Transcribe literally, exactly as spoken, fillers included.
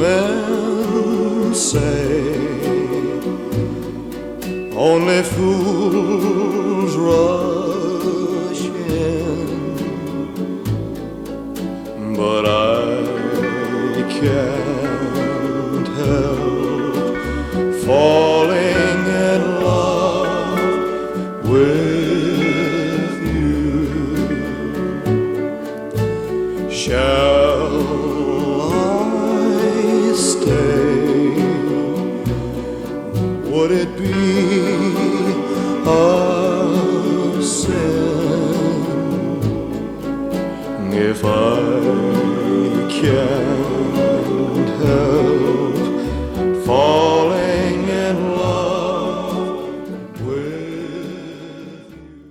men say only fools rush in, but I can't help falling